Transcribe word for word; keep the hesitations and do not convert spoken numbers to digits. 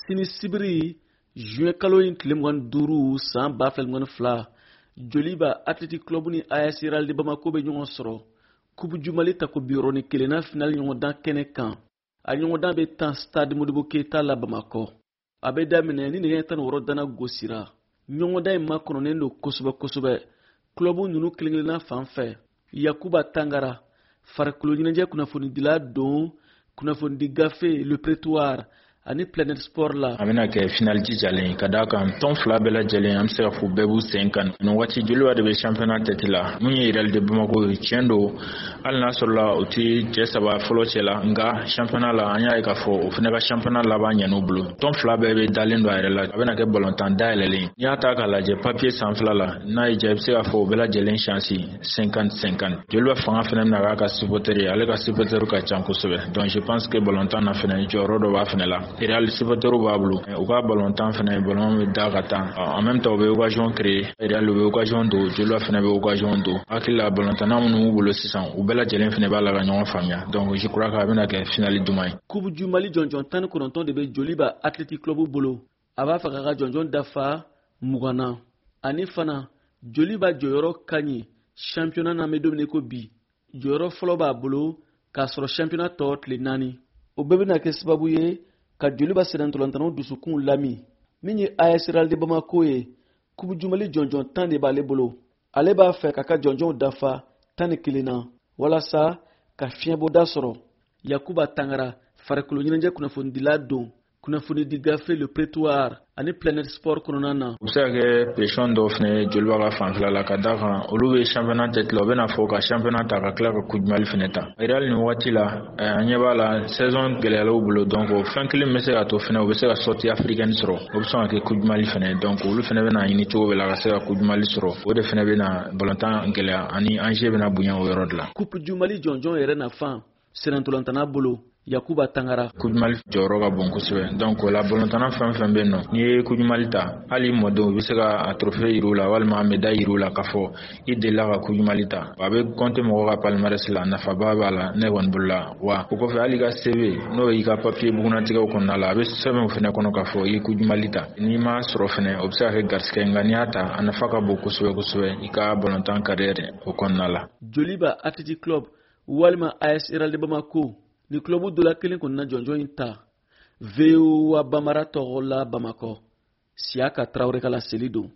sini sibiri juin kalo in tile mugan duuru san ba fila mugan fila Joliba Athletic Club ni A S Real de Bamako bɛ ɲɔgɔn sɔrɔ Coupe du Mali tako biyɔrɔni kelenna final ɲɔgɔndan kɛnɛ kan a ɲɔgɔndan bɛ tan Stade Modibo Keita la Bamakɔ a bɛ daminɛ ni nɛgɛ tan ni wɔɔrɔ dana gosira ɲɔgɔndan in makɔnɔnen don kosɛbɛ kosɛbɛ club ninnu kelen-kelenna fan fɛ Yakuba Tangara farikolo ɲɛnajɛ kunnafonidila don kunnafonidi gafe Le Prétoire ani Planet Sport la a bɛna kɛ final jijalen ka d'a kan tɔn fila bɛɛ lajɛlen an bɛ se ka fɔ bɛɛ b'u sen kan nin waati Joliba de bɛ championnat tête la mun ye Real de Bamako ye tiɲɛ don hali n'a sɔrɔla o tɛ cɛ saba fɔlɔ cɛ la nka championnat la an y'a ye k'a fɔ o fana ka championnat laban ɲɛn'u bolo tɔn fila bɛɛ bɛ dalen don a yɛrɛ la a bɛna kɛ balontan dayɛlɛlen n'i y'a ta k'a lajɛ papier sanfɛla la n'a y'i diya i bɛ se k'a fɔ o bɛɛ lajɛlen chance cinquante cinquante Joliba fanga fana bɛna k'a ka supporter ye ale ka supporter ka ca kosɛbɛ donc je pense que balontan na fana jɔyɔrɔ dɔ b'a fana la Real supporter b'a bolo u ka balontan fana ballon bɛ da ka taa en même temps u bɛ occasion créer Real u bɛ occasion don Joliba fana bɛ occasion don hakili la balontanna minnu b'u bolo sisan u bɛɛ lajɛlen fana b'a la ka ɲɔgɔn faamuya donc je crois que a bɛna kɛ finale duman ye. Coupe du Mali jɔnjɔn tan ni kɔnɔntɔn de bɛ Joliba Athletic Club bolo a b'a fɛ k'a ka jɔnjɔn dafa mugan na ani fana Joliba jɔyɔrɔ ka ɲi championnat na bɛ don min na i ko bi jɔyɔrɔ fɔlɔ b'a bolo k'a sɔrɔ championnat tɔ tile naani o bɛɛ bɛna kɛ sababu ye ka Joliba sɛnɛntɔlantanaw dusukun lami min ye A S Real de Bamako ye Coupe du Mali jɔnjɔn tan de b'ale bolo ale b'a fɛ k'a ka jɔnjɔnw dafa tan ni kelen na walasa ka fiɲɛbɔda sɔrɔ Yakuba Tangara farikolo ɲɛnajɛ kunnafonidila don kunnafonidi gafe Le Prétoire ani Planet Sport kɔnɔna na u bɛ se ka kɛ pression dɔw fana Joliba ka fanfɛla la ka d'a kan olu bɛ championnat tête la u bɛna fɔ ka championnat ta ka tila ka Coupe du Mali fana ta Real nin waati la an ɲɛ b'a la saison gɛlɛyala u bolo donc fɛn kelen bɛ se ka to fana u bɛ se ka sortie africaine sɔrɔ o bɛ sɔn ka kɛ Coupe du Mali fana donc olu fana bɛna ɲini cogo bɛɛ la ka se ka Coupe du Mali sɔrɔ o de fana bɛna balontan gɛlɛya ani enjeu bɛna bonya o yɔrɔ de la. Coupe du Mali jɔnjɔn yɛrɛ nafan sɛnɛntɔlantana bolo Yakuba Tangara Coupe du Mali jɔyɔrɔ ka bon kosɛbɛ donc o la balontanna fɛn fɛn bɛ yen nɔ n'i ye Coupe du Mali ta hali mɔdenw u bɛ se ka a trophée yir'u la walima médaille yir'u la k'a fɔ i delila ka Coupe du Mali ta a bɛ compter mɔgɔ ka palmarès la nafaba b'a la ne kɔni bolo la wa o kɔfɛ hali ka C V n'o y'i ka papier bugunatigɛw kɔnɔna la a bɛ sɛbɛn o fana kɔnɔ k'a fɔ i ye Coupe du Mali ta n'i m'a sɔrɔ fana o bɛ se ka kɛ garisigɛ nka n'i y'a ta a nafa ka bon kosɛbɛ kosɛbɛ i ka balontan carrière o kɔnɔna la. Joliba Athletic Club walima A S Real de Bamako ni club dɔ la kelen kɔnɔna jɔnjɔn in ta V O A Bamara tɔgɔ la Bamakɔ Siaka Traoré ka laseli don.